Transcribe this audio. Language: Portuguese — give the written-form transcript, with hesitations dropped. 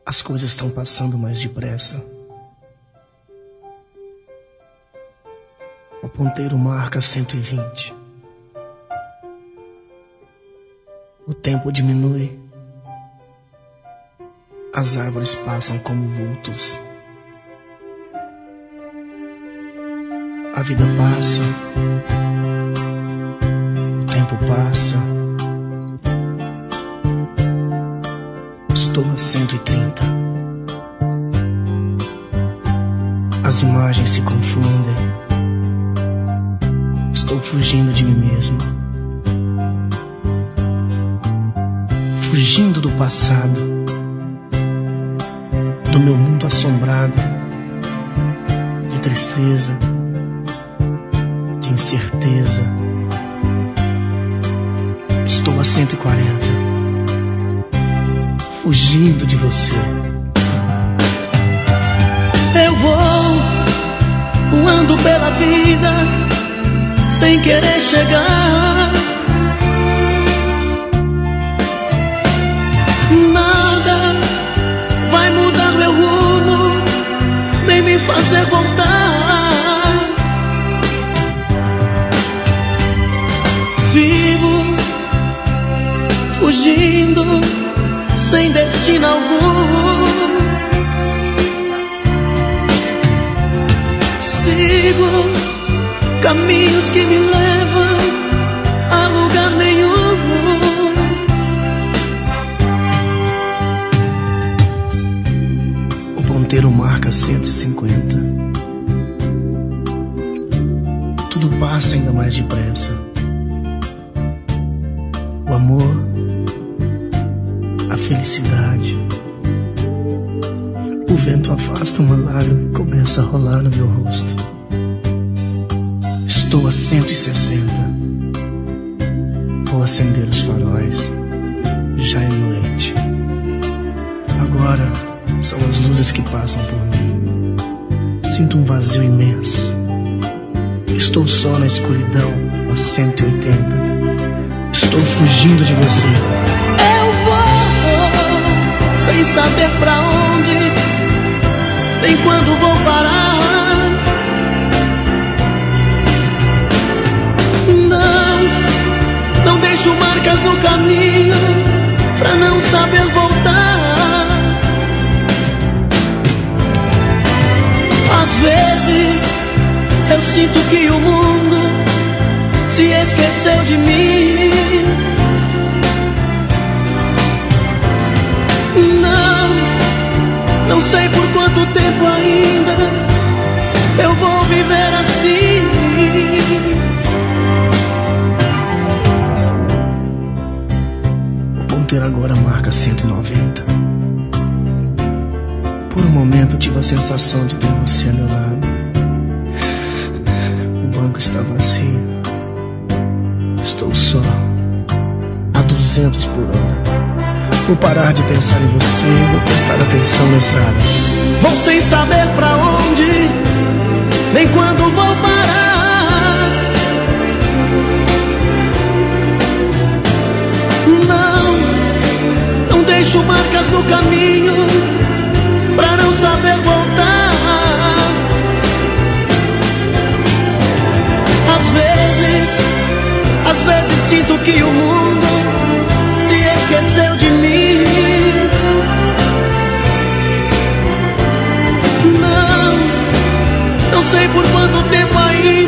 As coisas estão passando mais depressa. O ponteiro marca 120. O tempo diminui. As árvores passam como vultos. A vida passa. O tempo passa. Estou a 130. As imagens se confundem. Estou fugindo de mim mesmo. Fugindo do passado, do meu mundo assombrado, de tristeza, de incerteza. Estou a 140, fugindo de você. Eu vou voando pela vida, sem querer chegar. Nada vai mudar meu rumo, nem me fazer voltar. Vivo fugindo, sem destino algum. Sigo caminhos que me levam a lugar nenhum. O ponteiro marca 150. Tudo passa ainda mais depressa. O amor, a felicidade. O vento afasta uma lágrima e começa a rolar no meu rosto. Estou a 160. Vou acender os faróis. Já é noite. Agora são as luzes que passam por mim. Sinto um vazio imenso. Estou só na escuridão a 180. Estou fugindo de você. Eu vou sem saber pra onde, nem quando vou parar. Não deixo marcas no caminho pra não saber voltar. Às vezes eu sinto que o mundo se esqueceu de mim. Não sei por quanto tempo ainda eu vou viver assim. O ponteiro agora marca 190. Por um momento tive a sensação de ter você ao meu lado. O banco está vazio. Estou só a 200 por hora. Vou parar de pensar em você, vou prestar atenção na estrada. Vou sem saber pra onde, nem quando vou parar. Não deixo marcas no caminho pra não saber voltar. Às vezes sinto que o mundo se esqueceu de mim. Não sei por quanto tempo ainda